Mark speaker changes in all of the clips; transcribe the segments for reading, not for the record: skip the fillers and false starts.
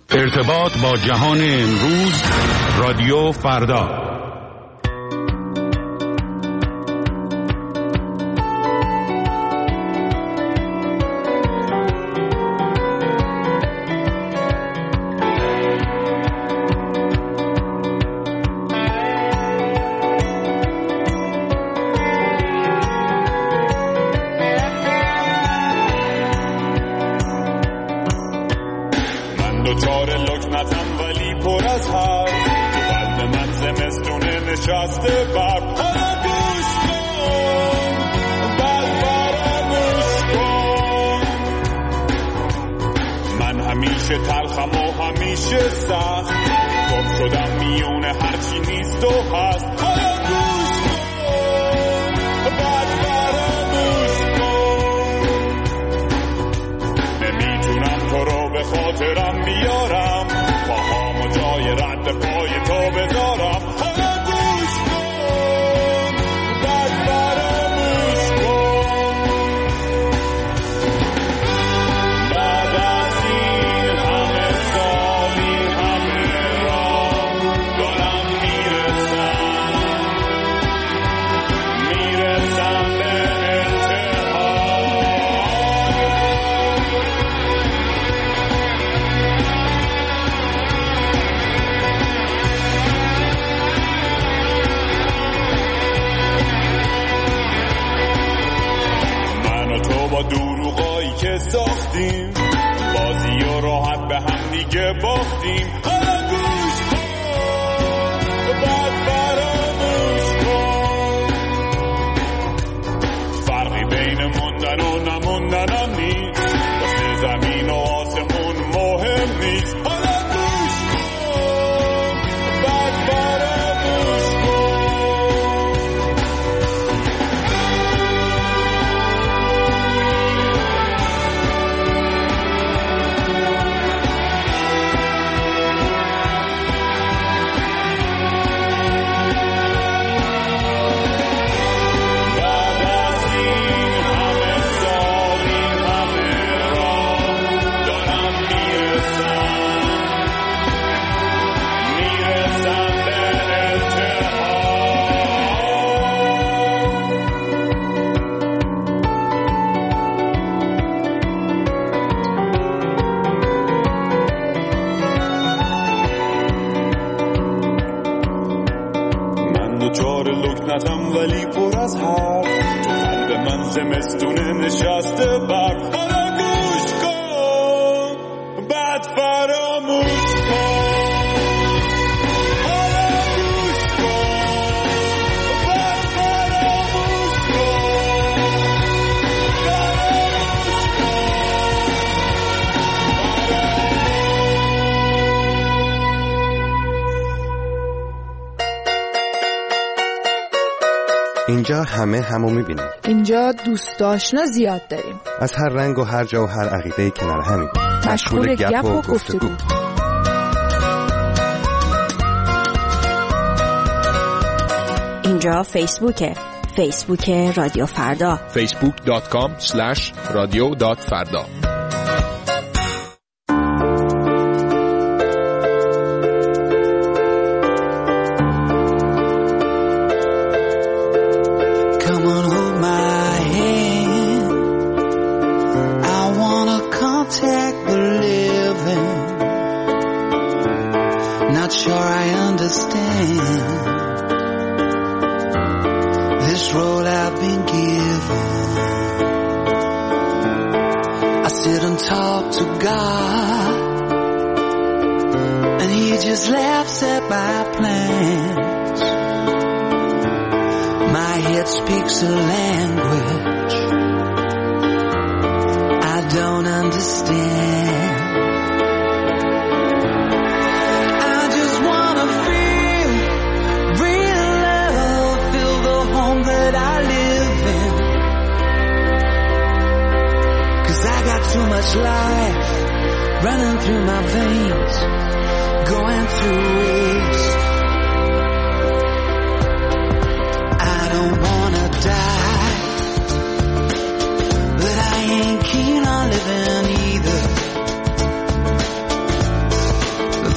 Speaker 1: ارتباط با جهان امروز، رادیو فردا.
Speaker 2: اینجا همه همو میبینیم.
Speaker 3: اینجا دوست آشنا زیاد داریم.
Speaker 2: از هر رنگ و هر جا و هر عقیده‌ای کنار همیم.
Speaker 3: مشغول گپ و گفتگو.
Speaker 4: اینجا فیسبوک رادیو فردا.
Speaker 5: facebook.com/radio.farda.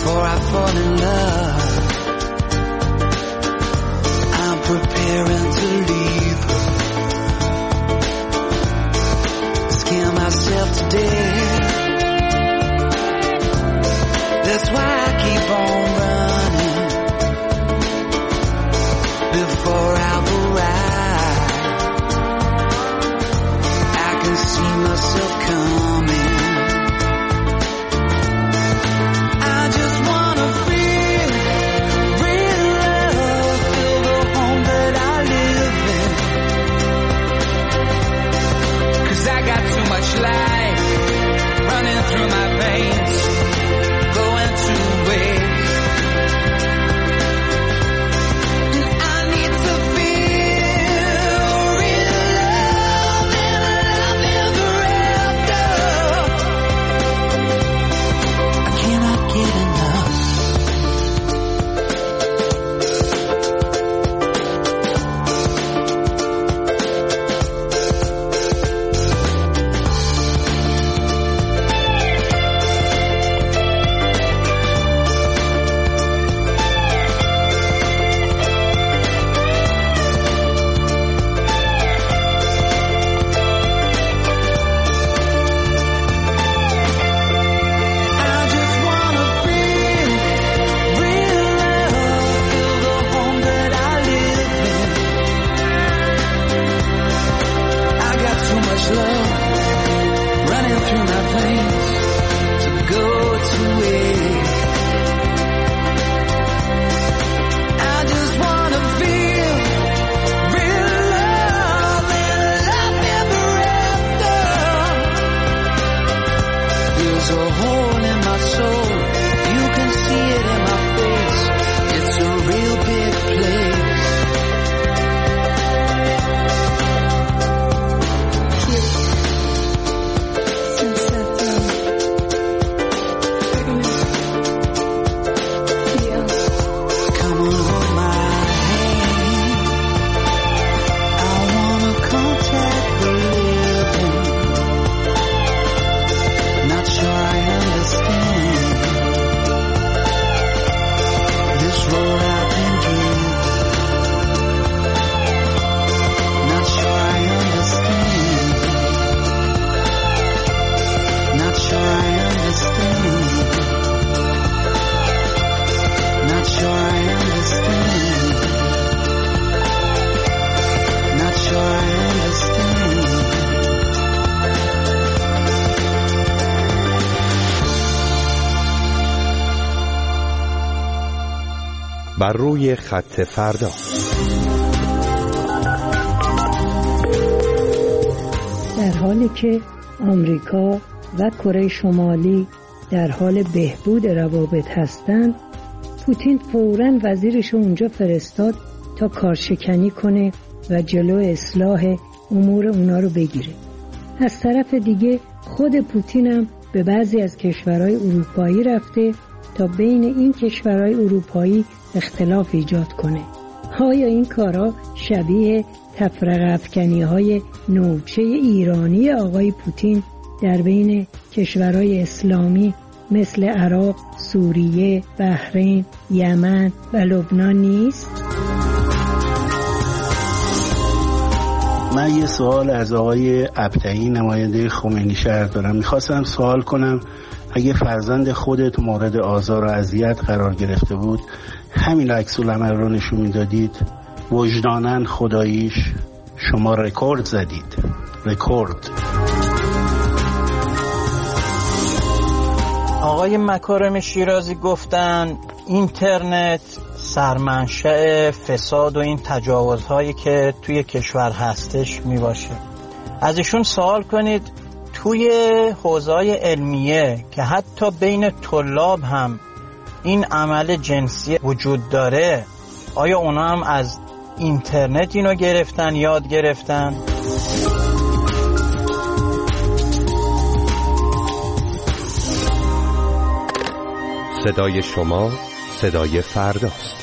Speaker 5: before I fall in love. I'm preparing to leave her. Scare myself to death. That's why I keep on running before I've arrived. I can see myself coming. I just wanna feel real love, feel the home that I live in. 'Cause I got too much life running through my veins, going to waste.
Speaker 2: بر روی خط فردا.
Speaker 6: در حالی که آمریکا و کره شمالی در حال بهبود روابط هستند، پوتین فوراً وزیرش اونجا فرستاد تا کارشکنی کنه و جلو اصلاح امور اونا رو بگیره. از طرف دیگه خود پوتین هم به بعضی از کشورهای اروپایی رفته تا بین این کشورهای اروپایی اختلاف ایجاد کنه. آیا این کارا شبیه تفرقه افکنی‌های نوچه ایرانی آقای پوتین در بین کشورهای اسلامی مثل عراق، سوریه، بحرین، یمن و لبنان نیست؟
Speaker 7: من یه سوال از آقای ابطحی نماینده خمینی شهر دارم. میخواستم سوال کنم اگه فرزند خودت مورد آزار و اذیت قرار گرفته بود، همین عکس العمل رو نشون میدادید، وجداناً خداییش شما رکورد زدید. رکورد.
Speaker 8: آقای مکارم شیرازی گفتن اینترنت سرمنشأ فساد و این تجاوزهایی که توی کشور هستش میباشه. از ایشون سوال کنید توی حوزه‌های علمیه که حتی بین طلاب هم این عمل جنسی وجود داره، آیا اونا هم از اینترنت اینو گرفتن، یاد گرفتن؟
Speaker 2: صدای شما صدای فرداست.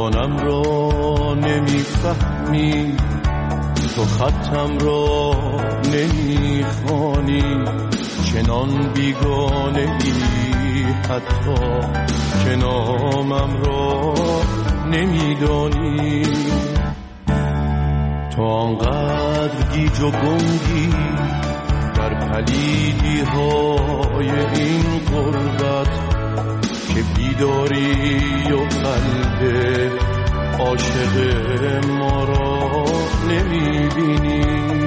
Speaker 9: زبانم را نمیفهمی، تو خطم را نمیخوانی، چنان بیگانه ای حتی که نامم را نمیدانی. تو آنقدر گیج و گنگی در پلیدی های این غربت که بیداری و قلب عاشق ما را نمیبینی.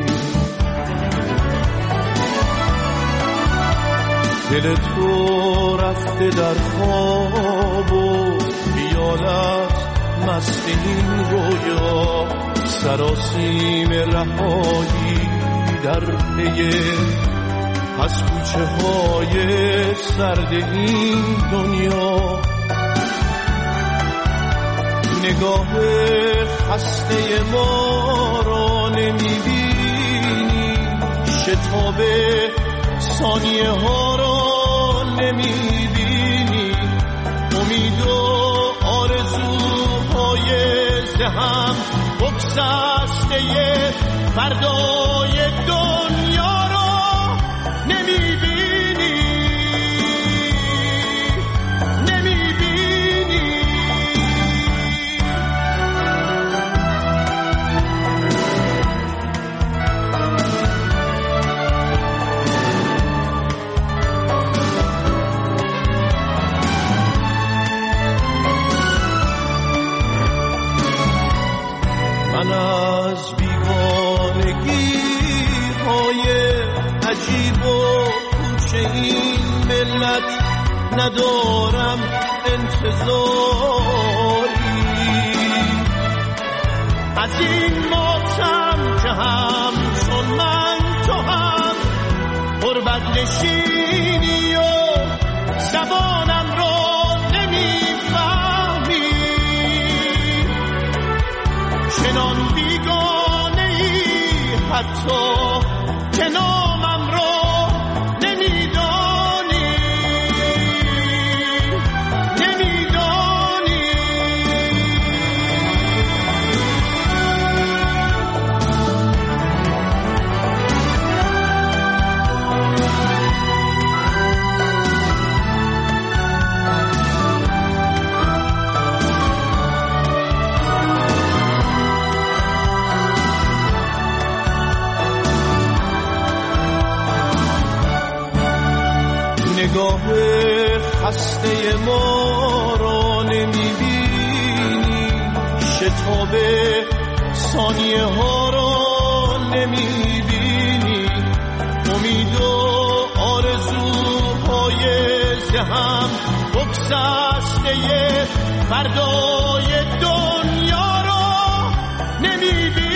Speaker 9: دل تو رفته در خواب و خیالت مست این رویا، سراسیم رهایی در پی از کوچه های سرد این دنیا. نگاه خسته ما را نمیبینی، شتاب ثانیه ها را نمیبینی، امید و آرزوهای ذهن بگسسته فردای دنیا را نمیبینی. من از بیگانگی های عجیب و کوچه این ملت ندارم انتظاری، از این ماتم که هم چون من تو هم غربت نشینی و زبانم را نمیفهمی، چنان بیگانه ای حتی که نامم را نمیدانی. نگاه خسته ما را نمیبینی، شتاب ثانیه ها را نمیبینی، امید و آرزوهای ذهن بگسسته فردای دنیا را نمیبینی.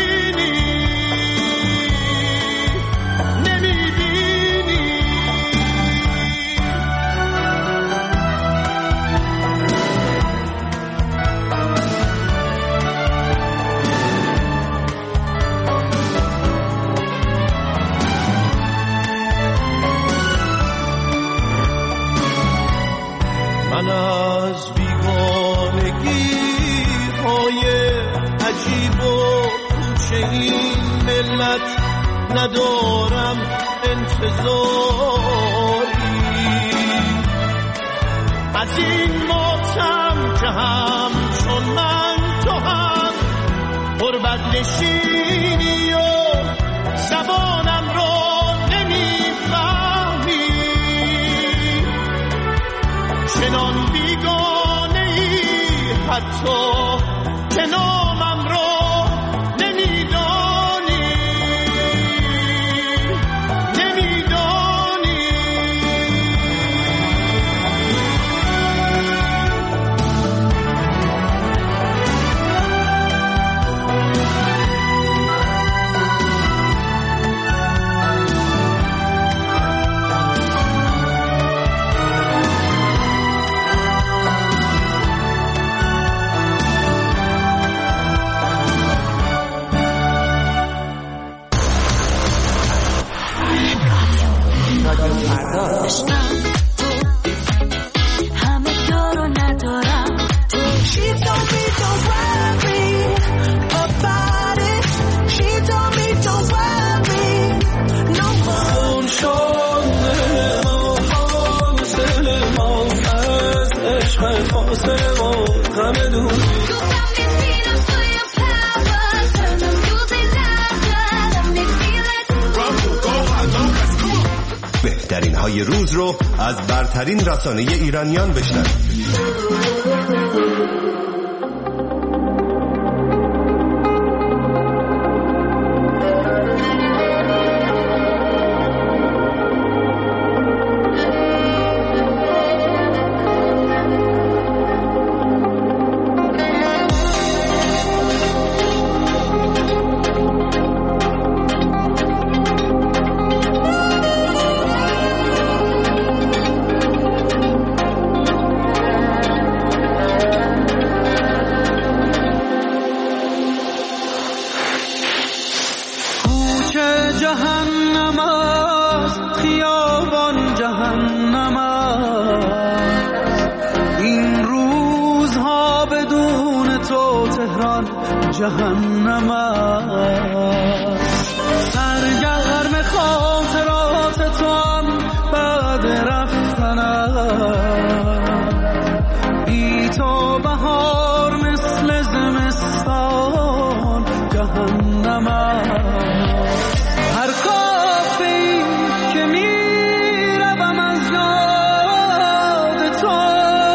Speaker 9: من از بیگانگی های عجیب و کوچه این ملت ندارم انتظاری، از این ماتم که هم چون من تو هم غربت نشینی و زبانم را نمیفهمی، چنان بیگانه ای حتی که نامم را نمیدانی.
Speaker 10: بهترین های روز رو از برترین رسانه ایرانیان بشنوید.
Speaker 5: جهنم است سرگرم خاطرات تو هم بعد رفتنم بی تو بهار مثل زمستان جهنم است هر کافی که میروم از یاد تو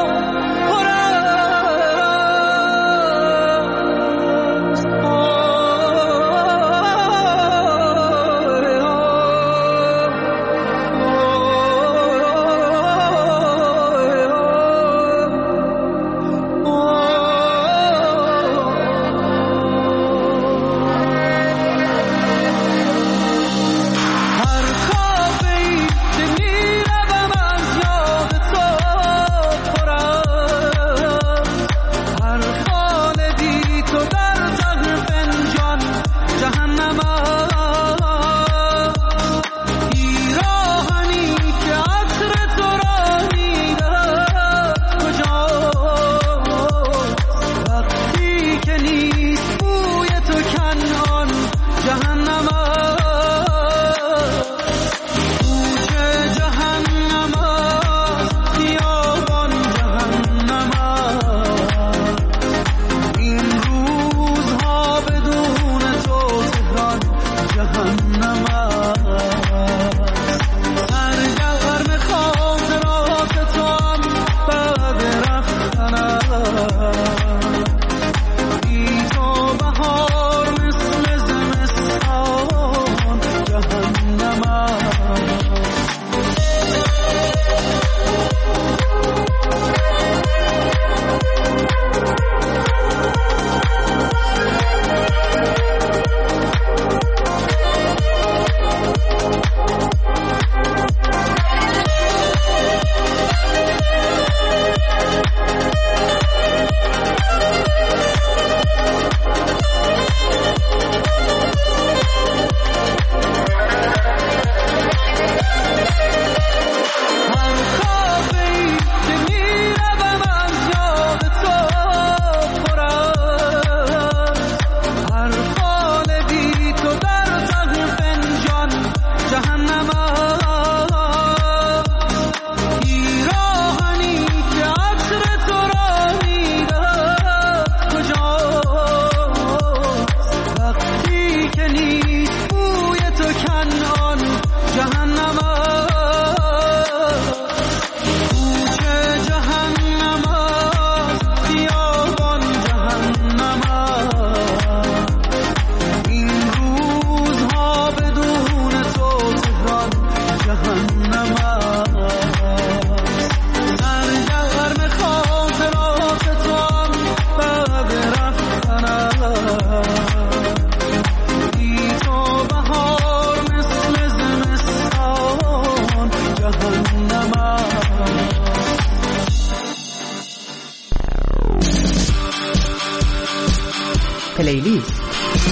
Speaker 11: پلیلیست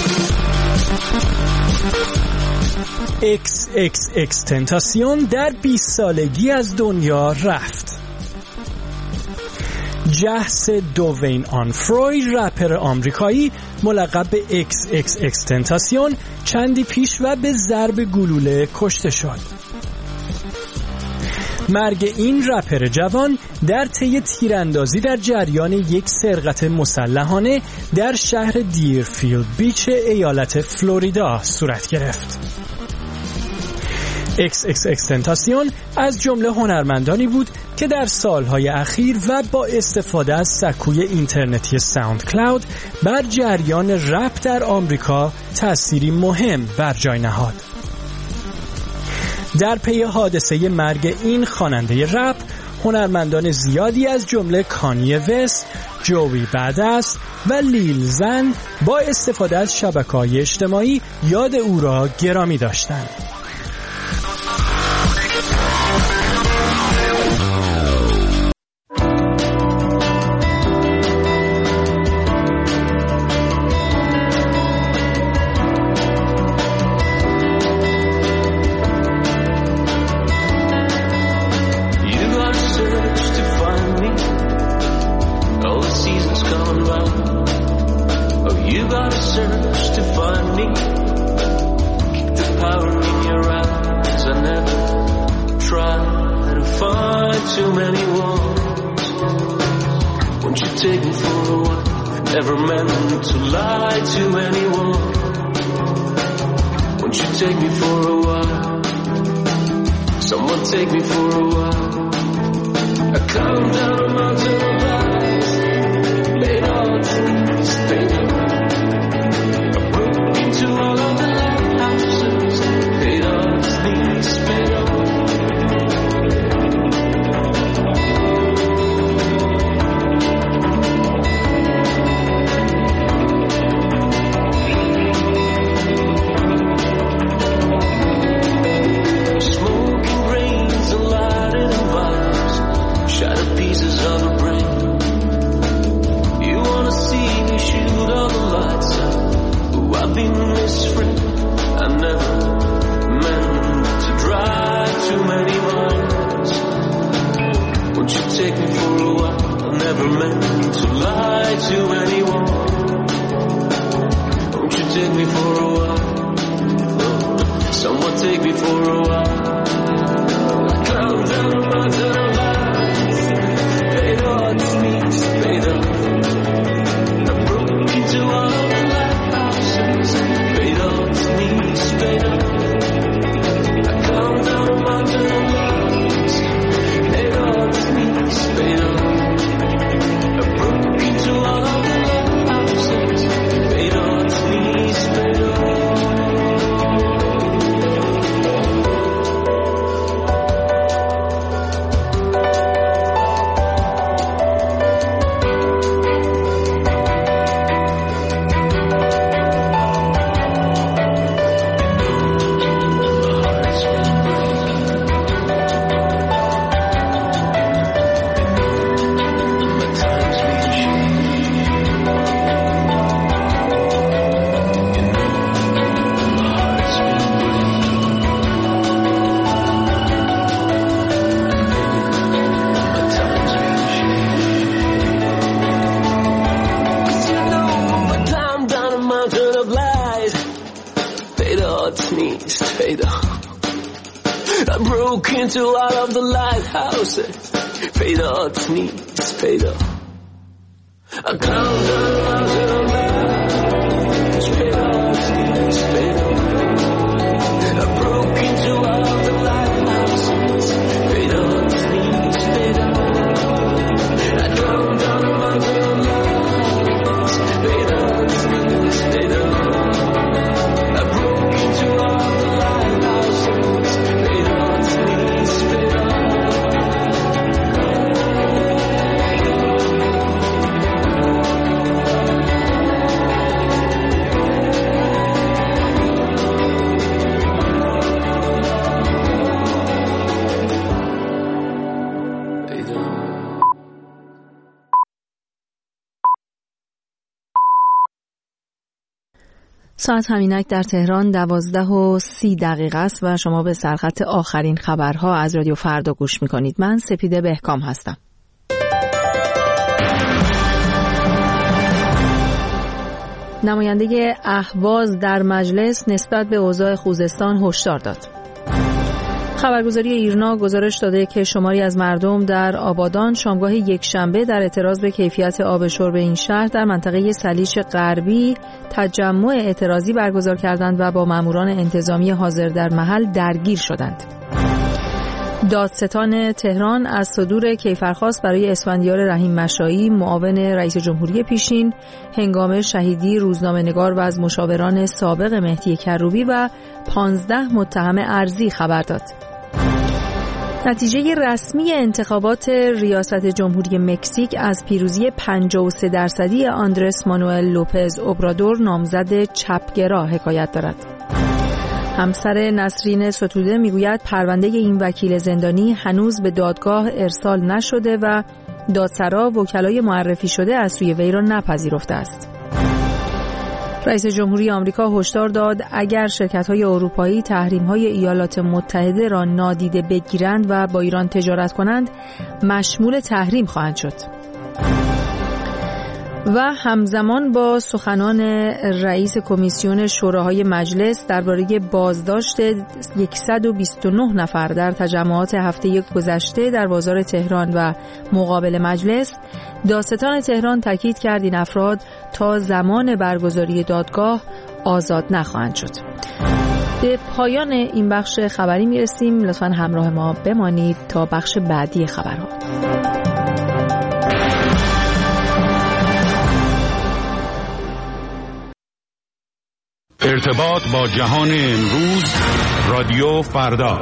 Speaker 11: XXX تنتاسیون در 20 سالگی از دنیا رفت. جهس دووین آنفروی رپر آمریکایی ملقب به XXX تنتاسیون چندی پیش و به ضرب گلوله کشته شد. مرگ این رپر جوان در طی تیراندازی در جریان یک سرقت مسلحانه در شهر دیرفیلد بیچ ایالت فلوریدا صورت گرفت. XXXTentacion از جمله هنرمندانی بود که در سالهای اخیر و با استفاده از سکوی اینترنتی ساوند کلاود بر جریان رپ در آمریکا تأثیری مهم بر جای نهاد. در پی حادثه مرگ این خواننده رپ، هنرمندان زیادی از جمله کانی وست، جوی بدست و لیل زن با استفاده از شبکه‌های اجتماعی یاد او را گرامی داشتند.
Speaker 12: ساعت همینک در تهران 12:30 است و شما به سرخط آخرین خبرها از رادیو فردا گوش میکنید. من سپیده بهکام هستم. نماینده اهواز در مجلس نسبت به اوضاع خوزستان هشدار داد. خبرگزاری ایرنا گزارش داده که شماری از مردم در آبادان شامگاه یکشنبه در اعتراض به کیفیت آب شرب این شهر در منطقه سلیش غربی تجمع اعتراضی برگزار کردند و با ماموران انتظامی حاضر در محل درگیر شدند. دادستان تهران از صدور کیفرخواست برای اسفندیار رحیم مشایی معاون رئیس جمهوری پیشین هنگام شهیدی روزنامه‌نگار و از مشاوران سابق مهدی کروبی و 15 متهم ارضی خبر داد. نتیجه رسمی انتخابات ریاست جمهوری مکزیک از پیروزی 53% آندرس مانوئل لوپز اوبرادور نامزد چپگرا حکایت دارد. همسر نسرین ستوده میگوید پرونده این وکیل زندانی هنوز به دادگاه ارسال نشده و دادسرا وکلای معرفی شده از سوی وی را نپذیرفته است. رئیس جمهوری آمریکا هشدار داد اگر شرکت‌های اروپایی تحریم‌های ایالات متحده را نادیده بگیرند و با ایران تجارت کنند مشمول تحریم خواهند شد. و همزمان با سخنان رئیس کمیسیون شوراهای مجلس درباره بازداشت 129 نفر در تجمعات هفته گذشته در بازار تهران و مقابل مجلس، دادستان تهران تاکید کرد این افراد تا زمان برگزاری دادگاه آزاد نخواهند شد. به پایان این بخش خبری میرسیم. لطفاً همراه ما بمانید تا بخش بعدی خبرها.
Speaker 1: ارتباط با جهان امروز، رادیو فردا.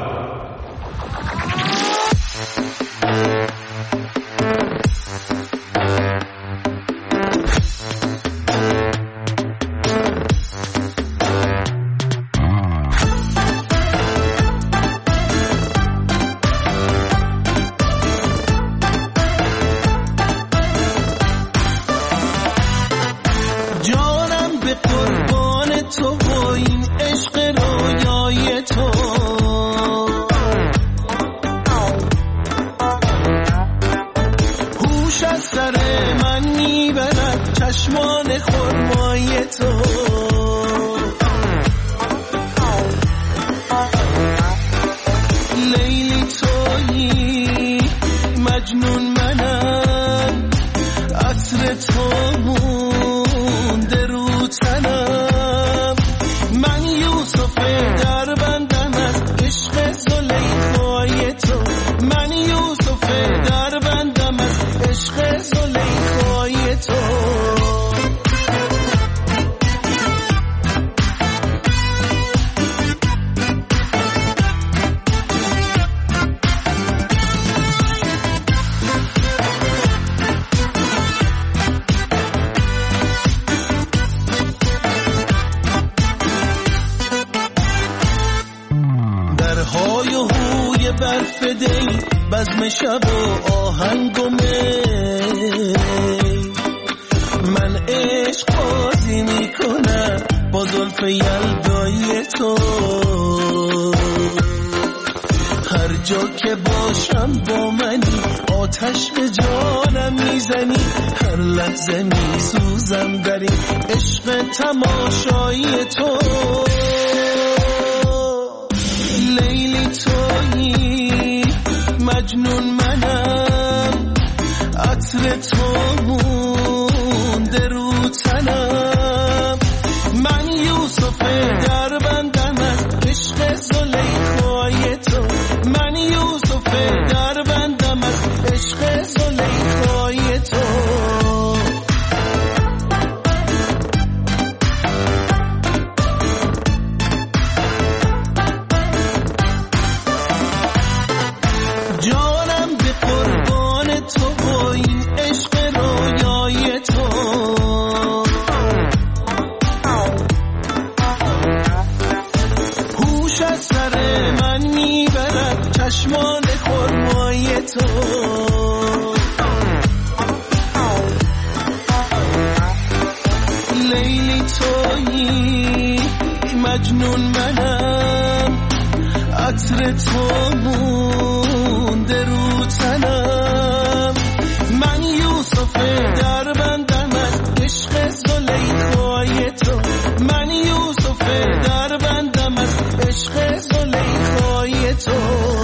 Speaker 9: من یوسف در بندم از عشق زلیخای تو.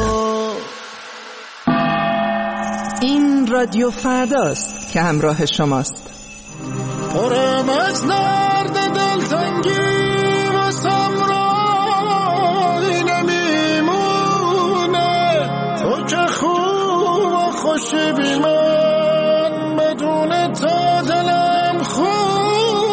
Speaker 13: رادیو فرداست که همراه شماست.
Speaker 9: پرم از درد دلتنگی واسم راهی نمیمونه، تو که خوب و خوشی بی من، بدون تو دلم خونه.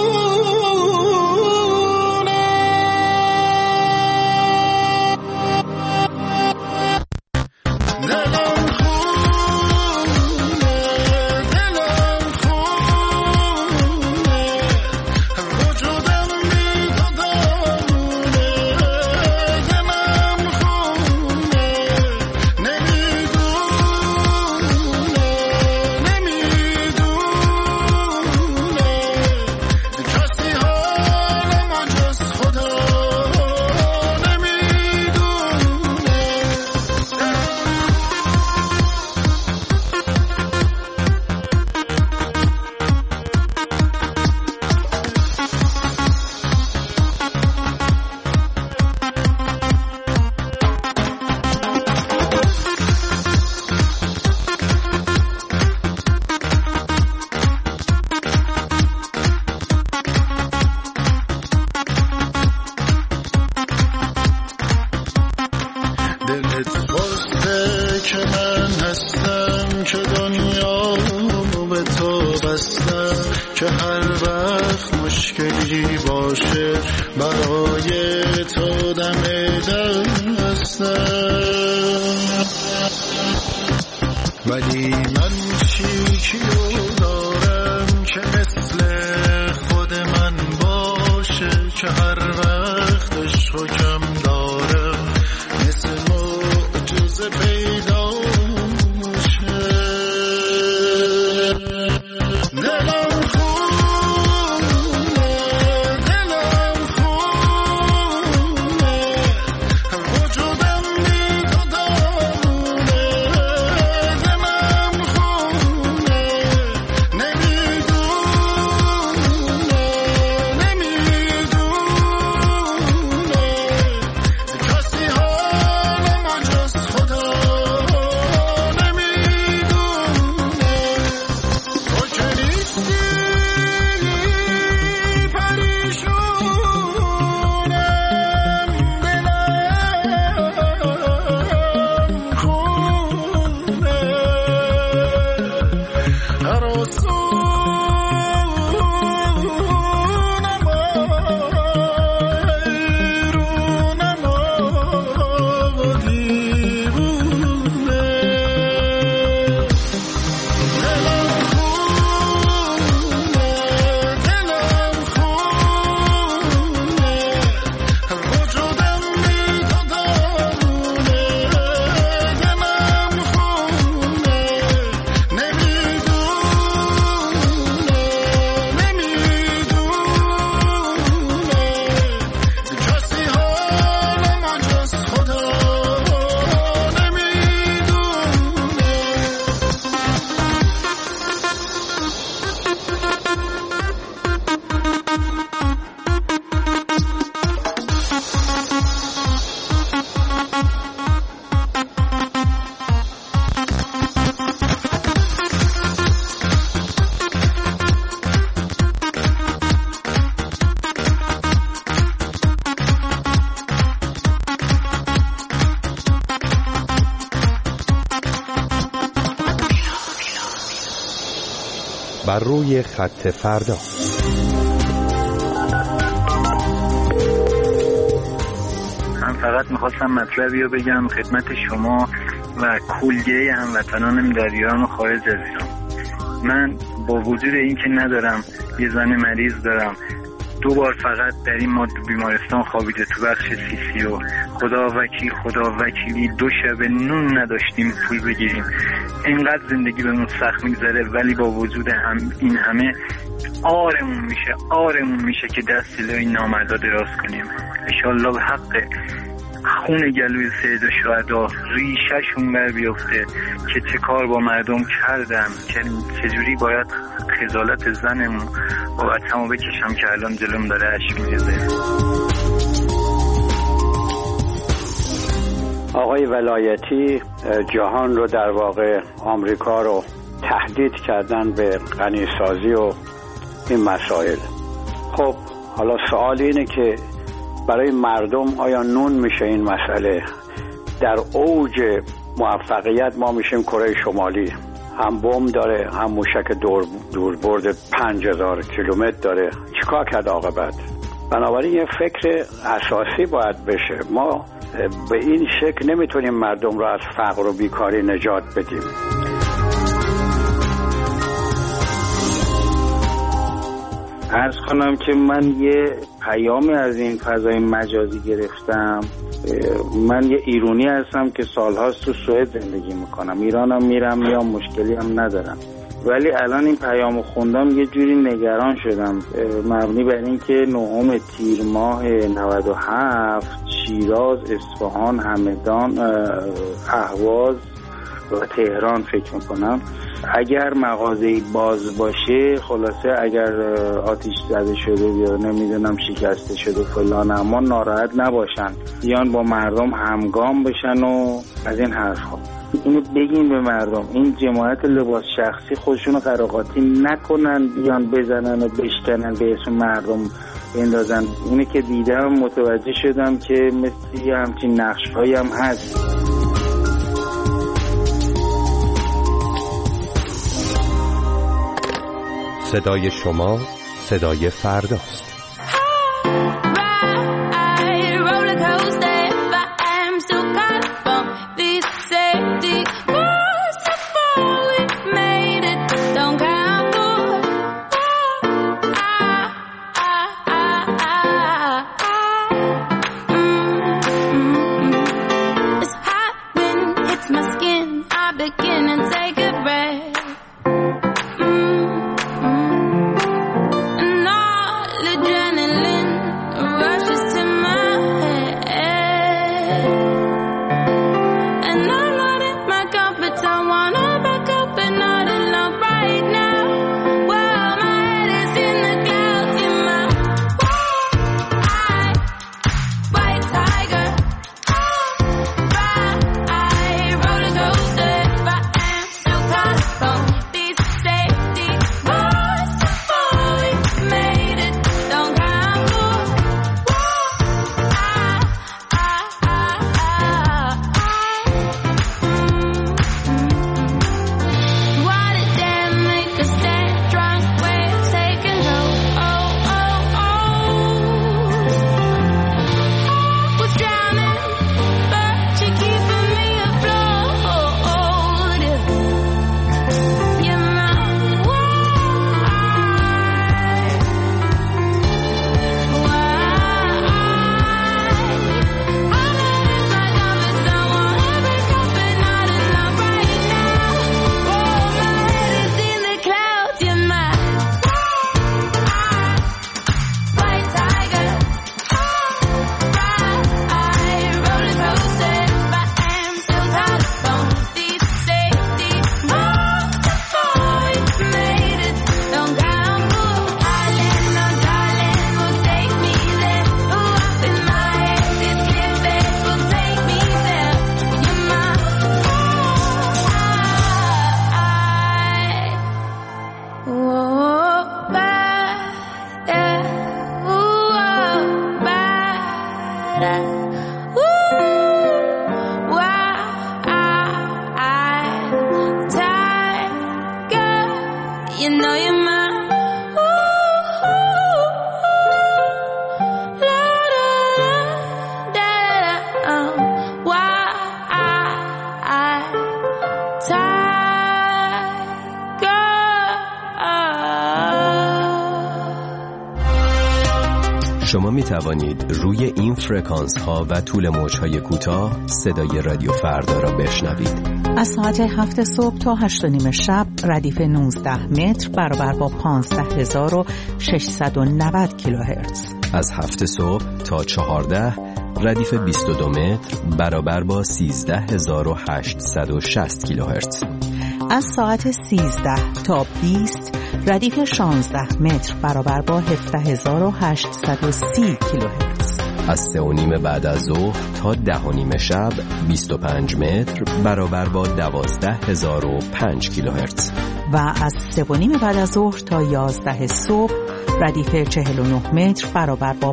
Speaker 14: ولی من چیکیو دارم که مثل خود من باشه، که هر وقتش رو کم دارم مثل معجزه پیدا میشه. دلم خونه، دلم خونه، وجودم میدادمونه. دلم خونه، نمیدونه، نمیدونه کسی حالم جز خدا نمیدونه. تو که نیستی پریشونم، دلم خونه، هر آسونم ایرونم و دیوونه. دلم خونه، دلم خونه، وجودم میدادمونه. دلم خونه، نمیدونه، نمیدونه کسی حالم جز خدا نمیدونه.
Speaker 2: بر روی خط فردا.
Speaker 15: من فقط میخواستم مطلبی رو بگم خدمت شما و کولگه هموطنانم در ایران و خارج از ایران. من با وجود اینکه ندارم، یه زن مریض دارم، 2 بار فقط در این ماه بیمارستان خوابیده تو بخش CCU. خدا وکیلی 2 شب نون نداشتیم پول بگیریم. اینقدر زندگی بهمون سخت میگذره، ولی با وجود این همه آرمون میشه که دست جلوی این نامردا دراز کنیم. انشالله به حق خون گلوی سید شهدا ریشه‌شون بر بیفته که چه کار با مردم کردم، که چجوری باید خجالت زنمون بابتمو بکشم که الان جلوم داره اشک میریزه.
Speaker 16: آقای ولایتی جهان رو، در واقع آمریکا رو تهدید کردن به غنیسازی و این مسائل. خب حالا سوال اینه که برای مردم آیا نون میشه این مسئله؟ در اوج موفقیت ما میشیم کره شمالی، هم بمب داره، هم موشک دوربرد 5000 کیلومتر داره. چیکار کرد عاقبت؟ بنابراین یه فکر اساسی باید بشه. ما به این شکل نمیتونیم مردم رو از فقر و بیکاری نجات بدیم.
Speaker 17: عرض کنم که من یه پیامی از این فضای مجازی گرفتم. من یه ایرانی هستم که سالهاست تو سوئد زندگی میکنم، ایرانم میرم یا مشکلی هم ندارم، ولی الان این پیامو خوندم یه جوری نگران شدم، مبنی بر این که 9 تیر ماه 97 شیراز، اصفهان، همدان، اهواز و تهران فکر میکنم اگر مغازه‌ای باز باشه، خلاصه اگر آتیش زده شده یا نمیدونم شکسته شده فلان، اما ناراحت نباشن، بیان با مردم همگام بشن و از این حرفا. اینو بگین به مردم، این جماعت لباس شخصی خودشونو قراقاتی نکنن، بیان بزنن و بشکنن به اسم مردم بندازن. اینه که دیدم متوجه شدم که مثل همچین نقش‌هایی هم هست.
Speaker 2: صدای شما صدای فرداست.
Speaker 18: شما می توانید روی این فرکانس ها و طول موج های کوتاه صدای رادیو فردا را بشنوید.
Speaker 19: از ساعت 7 صبح تا 8:30 شب ردیف 19 متر برابر با 15690 کیلوهرتز.
Speaker 18: از 7 صبح تا 14 ردیف 22 متر برابر با 13860 کیلوهرتز.
Speaker 19: از ساعت 13 تا 20 ردیف 16 متر برابر با 17830 کیلوهرتز.
Speaker 18: از 3:30 بعد از ظهر تا 10:30 شب 25 متر برابر با 12005 کیلوهرتز
Speaker 19: و از 3:30 بعد از ظهر تا 11 صبح ردیف 49 متر برابر با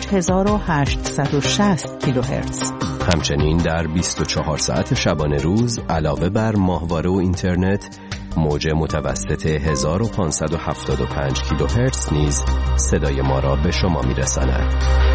Speaker 19: 5860 کیلوهرتز.
Speaker 18: همچنین در 24 ساعت شبانه روز علاوه بر ماهواره و اینترنت موج متوسط 1575 کیلوهرتز نیز صدای ما را به شما میرساند.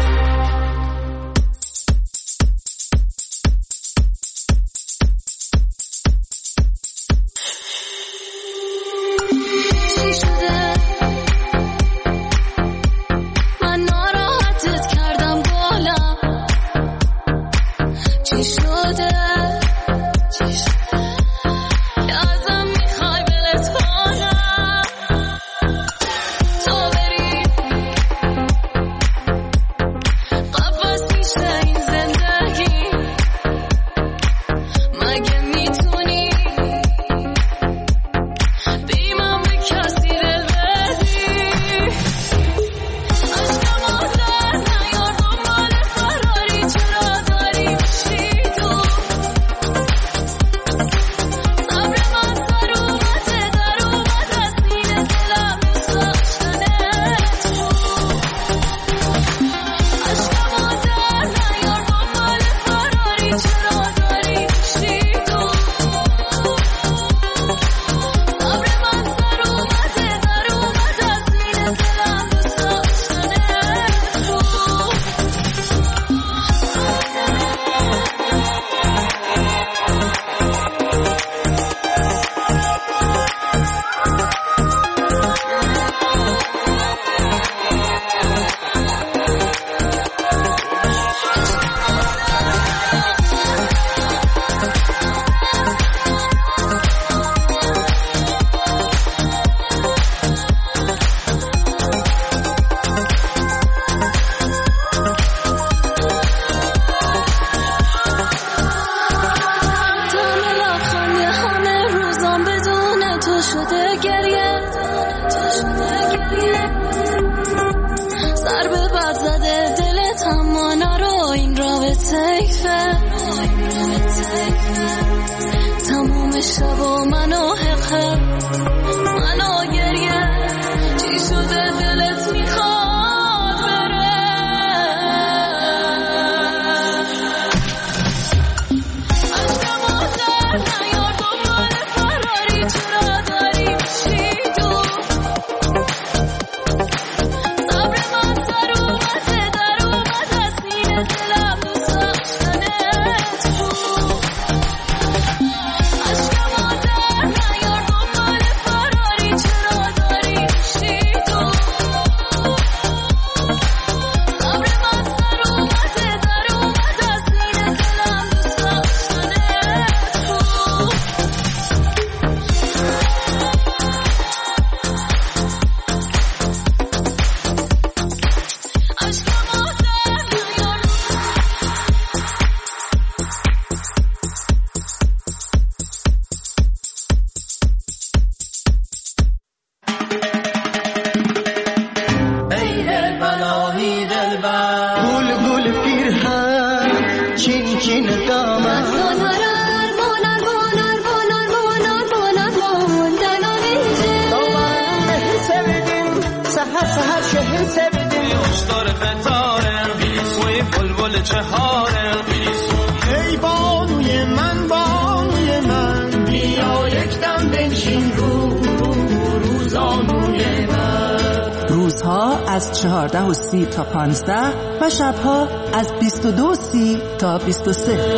Speaker 19: روزها از 14:30 تا 15 و شبها از 22:30 تا 23.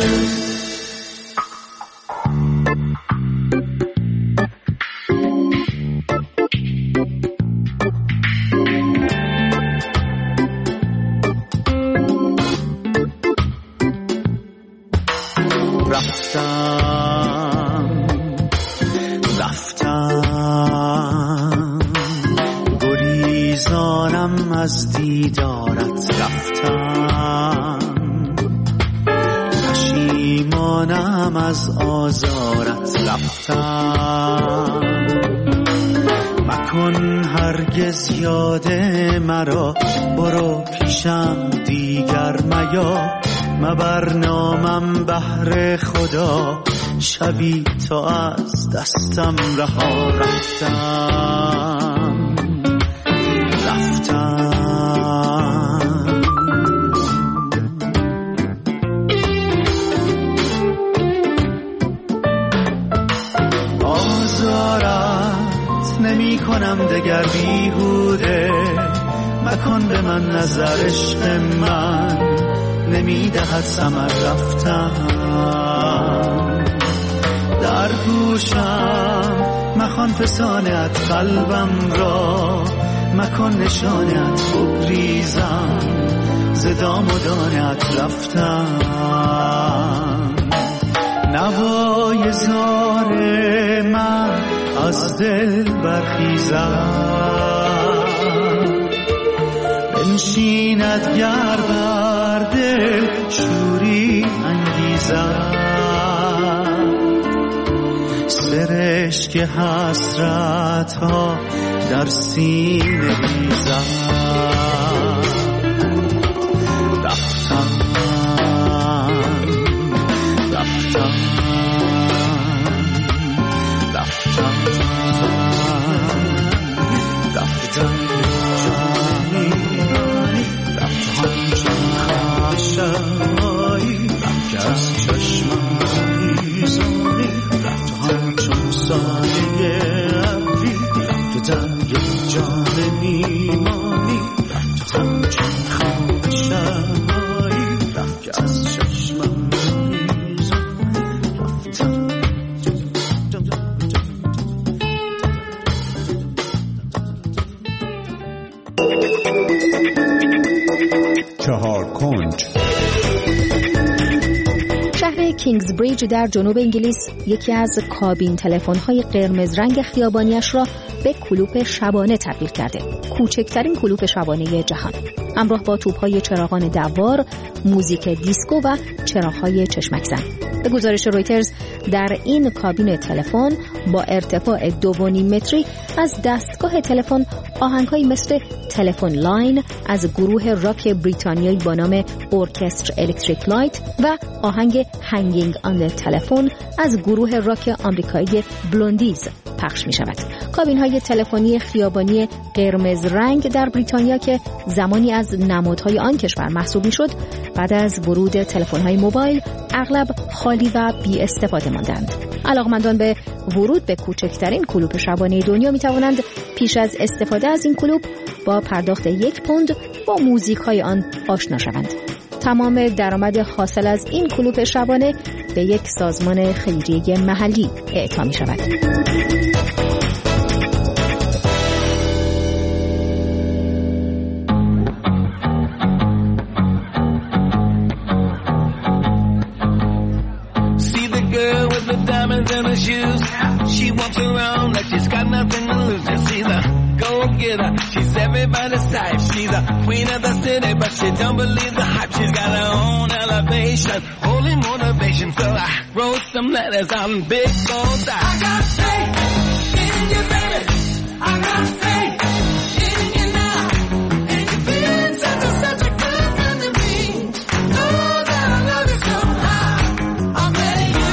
Speaker 5: از دیدارت رفتم، پشیمانم از آزارت رفتم. مکن هرگز یاد مرا، برو پیشم دیگر
Speaker 20: نیا مبر نامم بهر خدا شبی تا از دستم رها رفتم آزارت نمی کنم دگر بیهوده مکن به من نظر عشق من نمی دهد ثمر رفتم در گوشم مخوان فسانت قلبم را مکن نشانت بگریزم ز دام و دانت رفتم نوای زار من از دل برخیزد بنشیند گر بر دل شوری انگیزد سرشک حسرت ها در سینه بیزد رفتم خاشایی که از چشمم بیزاری رفت همچون سایه ابری که در یک جان میمانی رفت همچون خاشایی رفت که از چشمم
Speaker 1: چهار کنج.
Speaker 12: شهر کینگزبریج در جنوب انگلیس یکی از کابین تلفن‌های قرمز رنگ خیابانیش را به کلوپ شبانه تبدیل کرده. کوچکترین کلوپ شبانه جهان. همراه با توپ‌های چراغان دوار، موزیک دیسکو و چراغ‌های چشمک‌زن. به گزارش رویترز در این کابین تلفن با ارتفاع 2.5 متری از دستگاه تلفن آهنگ‌هایی مثل تلفن لاین از گروه راک بریتانیایی با نام ارکستر الکتریک لایت و آهنگ هنگینگ آن تلفن از گروه راک آمریکایی بلوندیز پخش می شود. کابین های تلفنی خیابانی قرمز رنگ در بریتانیا که زمانی از نمادهای آن کشور محسوب می شد بعد از ورود تلفن های موبایل اغلب خالی و بی استفاده ماندند. علاقمندان به ورود به کوچکترین کلوپ شبانه دنیا می توانند پیش از استفاده از این کلوپ با پرداخت 1 پوند با موزیک های آن آشنا شوند. تمام درآمد حاصل از این کلوپ شبانه به یک سازمان خیریه محلی اعطا می شود.
Speaker 5: She walks around like she's got nothing to lose. Just see the go-getter. She's everybody's type. She's the queen of the city, but she don't believe the hype. She's got her own elevation, holy motivation. So I wrote some letters on big gold dice. I got faith in you, baby. I got faith in you now. And you're feeling such a good friend to me. Know that I love you so high. I'm letting you.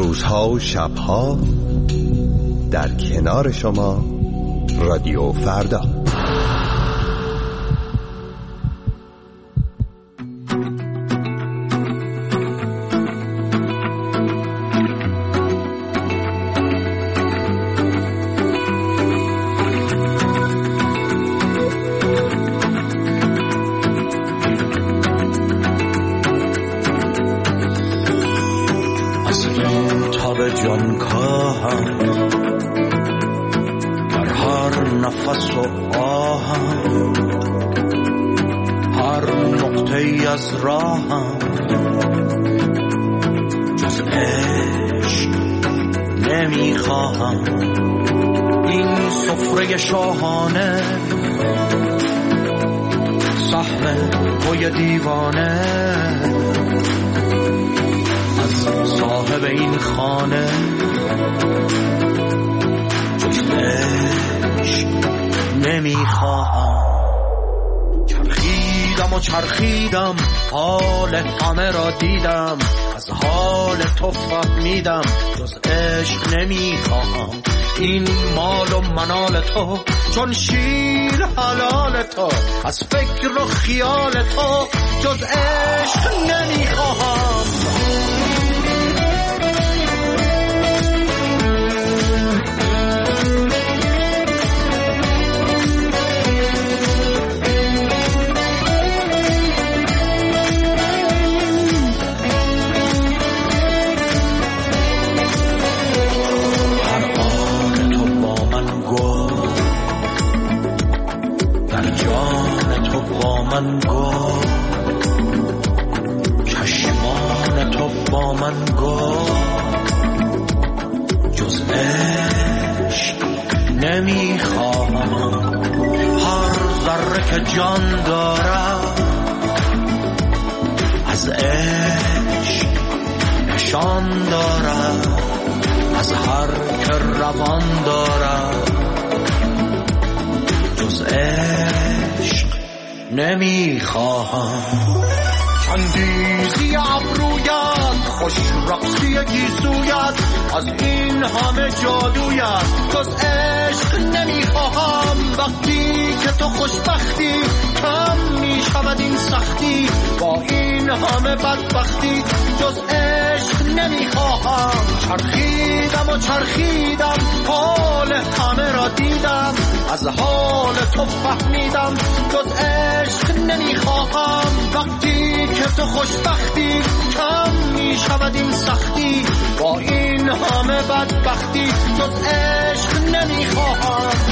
Speaker 2: روزها و شبها در کنار شما رادیو فردا.
Speaker 21: چرخیدم حال همه را دیدم، از حال تو فهمیدم جز عشق نمیخواهم. این مال و منال تو چون شیر حلال تو، از فکر و خیال تو جز عشق نمیخواهم. من گفت چشمان تو با من گفت جز عشق نمیخواهم. هر ذره که جان دارد از عشق نشان دارد، از هر که روان دارد جز عشق نمیخواهم. چندیزی ابرویت، خوش رقصی گیسویت، از این همه جادویت جز عشق نمیخواهم. وقتی که تو خوشبختی کم میشود این سختی، با این همه بدبختی جز عشق نمیخواهم. چرخیدم و چرخیدم حال همه را دیدم، از حال تو فهمیدم جز عشق نمیخواهم. وقتی که تو خوشبختی کم میشود این سختی، با این همه بدبختی جز عشق نمیخواهم.